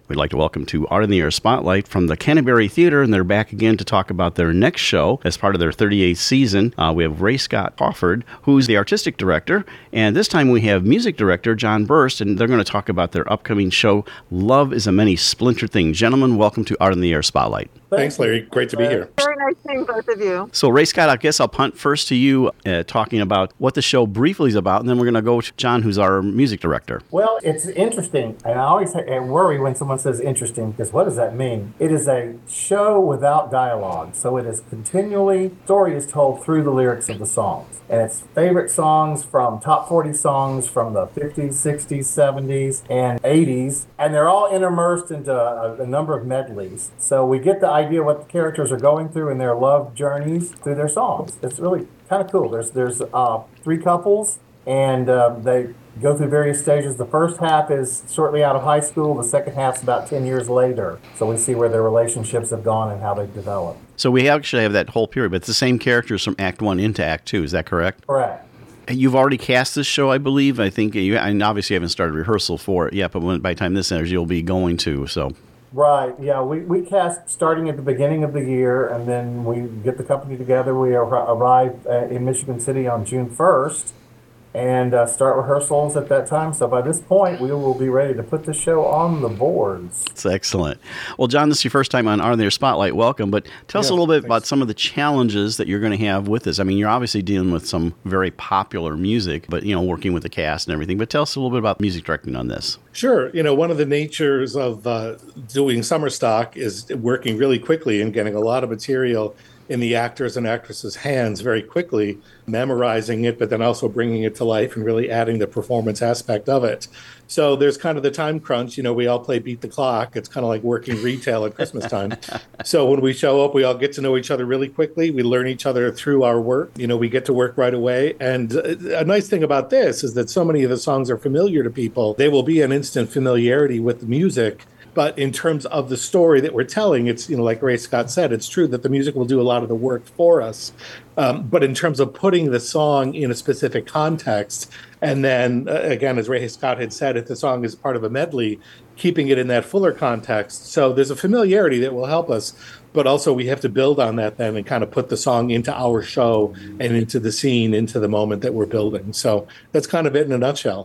We'd like to welcome to Art in the Air Spotlight from the Canterbury Theater, and they're back again to talk about their next show as part of their 38th season. We have Ray Scott Crawford, who's the artistic director, and this time we have music director John Burst, and they're going to talk about their upcoming show, Love is a Many Splintered Thing. Gentlemen, welcome to Art in the Air Spotlight. Thanks, Larry. Great to be here. Very nice seeing both of you. So, Ray Scott, I guess I'll punt first to you, talking about what the show briefly is about, and then we're going to go to John, who's our music director. Well, it's interesting, and I always worry when someone says interesting, because what does that mean? It is a show without dialogue, so it is continually, story is told through the lyrics of the songs. And it's favorite songs from top 40 songs from the 50s, 60s, 70s, and 80s, and they're all interspersed into a number of medleys. So we get the idea what the characters are going through in their love journeys through their songs. It's really kind of cool. There's three couples, and they go through various stages. The first half is shortly out of high school. The second half's about 10 years later. So we see where their relationships have gone and how they've developed. So we actually have that whole period, but it's the same characters from Act 1 into Act 2. Is that correct? Correct. You've already cast this show, I believe. I think and obviously you haven't started rehearsal for it yet, but by the time this airs, you'll be going to. So. Right, yeah, we cast starting at the beginning of the year, and then we get the company together. We arrive in Michigan City on June 1st and start rehearsals at that time. So by this point, we will be ready to put the show on the boards. That's excellent. Well, John, this is your first time on Art in the Air Spotlight. Welcome, but tell us a little bit about some of the challenges that you're going to have with this. I mean, you're obviously dealing with some very popular music, but, working with the cast and everything. But tell us a little bit about music directing on this. Sure. One of the natures of doing summer stock is working really quickly and getting a lot of material in the actors and actresses' hands very quickly, memorizing it, but then also bringing it to life and really adding the performance aspect of it. So there's kind of the time crunch. We all play beat the clock. It's kind of like working retail at Christmas time. So when we show up, we all get to know each other really quickly. We learn each other through our work. We get to work right away. And a nice thing about this is that so many of the songs are familiar to people. They will be an instant familiarity with the music. But in terms of the story that we're telling, it's, like Ray Scott said, it's true that the music will do a lot of the work for us. But in terms of putting the song in a specific context, and then, again, as Ray Scott had said, if the song is part of a medley, keeping it in that fuller context. So there's a familiarity that will help us. But also we have to build on that then and kind of put the song into our show and into the scene, into the moment that we're building. So that's kind of it in a nutshell.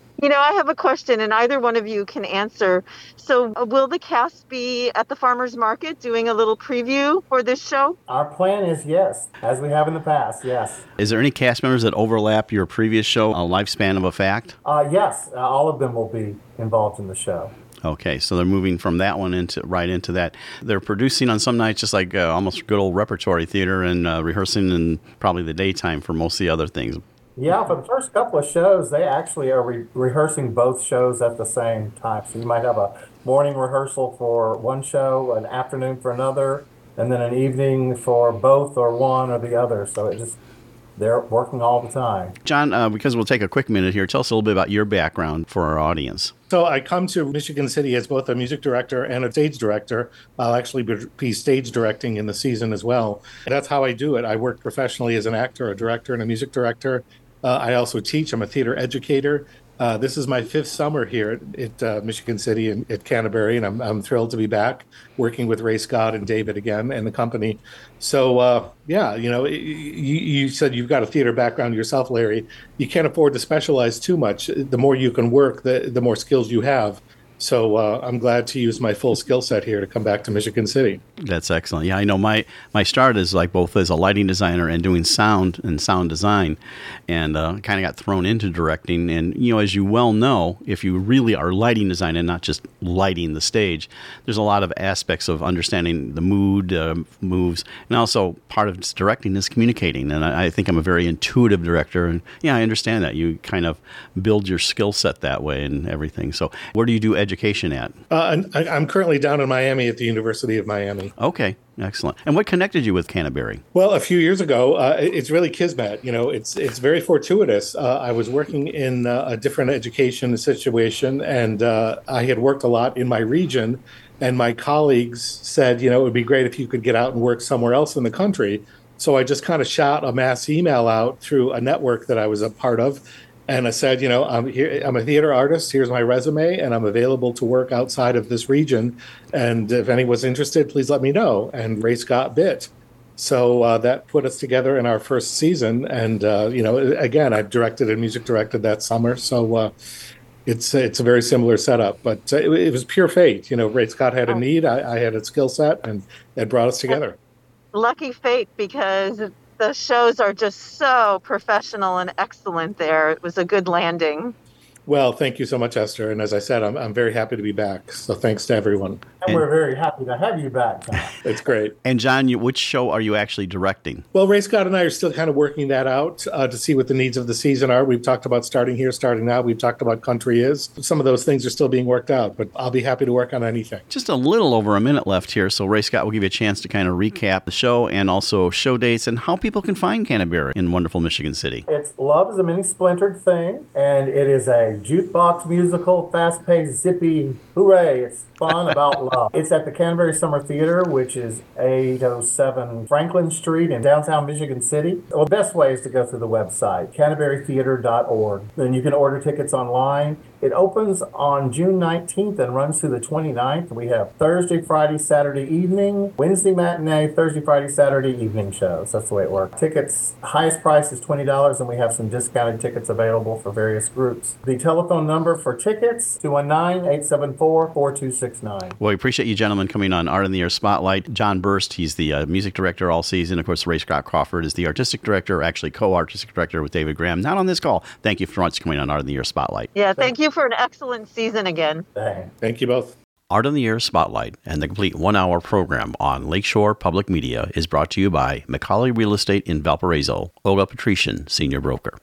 I have a question, and either one of you can answer. So will the cast be at the farmer's market doing a little preview for this show? Our plan is yes, as we have in the past, yes. Is there any cast members that overlap your previous show, A Lifespan of a Fact? Yes, all of them will be involved in the show. Okay, so they're moving from that one right into that. They're producing on some nights just like almost good old repertory theater and rehearsing in probably the daytime for most of the other things. Yeah, for the first couple of shows, they actually are rehearsing both shows at the same time. So you might have a morning rehearsal for one show, an afternoon for another, and then an evening for both or one or the other. So they're working all the time. John, because we'll take a quick minute here, tell us a little bit about your background for our audience. So I come to Michigan City as both a music director and a stage director. I'll actually be stage directing in the season as well. And that's how I do it. I work professionally as an actor, a director, and a music director. I also teach. I'm a theater educator. This is my 5th summer here at Michigan City and at Canterbury, and I'm thrilled to be back working with Ray Scott and David again and the company. So, you said you've got a theater background yourself, Larry. You can't afford to specialize too much. The more you can work, the more skills you have. So I'm glad to use my full skill set here to come back to Michigan City. That's excellent. Yeah, I know my start is like both as a lighting designer and doing sound and sound design, and kind of got thrown into directing. And, as you well know, if you really are lighting design and not just lighting the stage, there's a lot of aspects of understanding the mood, moves, and also part of directing is communicating. And I think I'm a very intuitive director, and yeah, I understand that. You kind of build your skill set that way and everything. So where do you do education at? I'm currently down in Miami at the University of Miami. Okay, excellent. And what connected you with Canterbury? Well, a few years ago, it's really kismet. It's very fortuitous. I was working in a different education situation, and I had worked a lot in my region. And my colleagues said, it would be great if you could get out and work somewhere else in the country. So I just kind of shot a mass email out through a network that I was a part of. And I said, I'm here. I'm a theater artist. Here's my resume, and I'm available to work outside of this region. And if anyone's interested, please let me know. And Ray Scott bit. So that put us together in our first season. And again, I directed and music directed that summer. So it's a very similar setup. But it was pure fate. Ray Scott had a need. I had a skill set, and it brought us together. Lucky fate, because the shows are just so professional and excellent there. It was a good landing. Well, thank you so much, Esther. And as I said, I'm very happy to be back. So thanks to everyone. And we're very happy to have you back, John. It's great. And John, which show are you actually directing? Well, Ray Scott and I are still kind of working that out to see what the needs of the season are. We've talked about starting here, starting now. We've talked about Country Is. Some of those things are still being worked out, but I'll be happy to work on anything. Just a little over a minute left here, so Ray Scott will give you a chance to kind of recap the show and also show dates and how people can find Canterbury in wonderful Michigan City. It's Love is a Many Splintered Thing, and it is a jukebox musical, fast-paced, zippy, hooray, it's fun about love. It's at the Canterbury Summer Theater, which is 807 Franklin Street in downtown Michigan City. Well, the best way is to go through the website, canterburytheater.org. Then you can order tickets online. It opens on June 19th and runs through the 29th. We have Thursday, Friday, Saturday evening, Wednesday matinee, Thursday, Friday, Saturday evening shows. That's the way it works. Tickets, highest price is $20, and we have some discounted tickets available for various groups. The telephone number for tickets, 219-874-4269. Well, we appreciate you gentlemen coming on Art in the Air Spotlight. John Burst, he's the music director all season. Of course, Ray Scott Crawford is the artistic director, actually co-artistic director with David Graham. Not on this call. Thank you for coming on Art in the Air Spotlight. Yeah, thank you for an excellent season again. Thank you both. Art in the Air Spotlight and the complete one-hour program on Lakeshore Public Media is brought to you by McCauley Real Estate in Valparaiso, Olga Patrician, Senior Broker.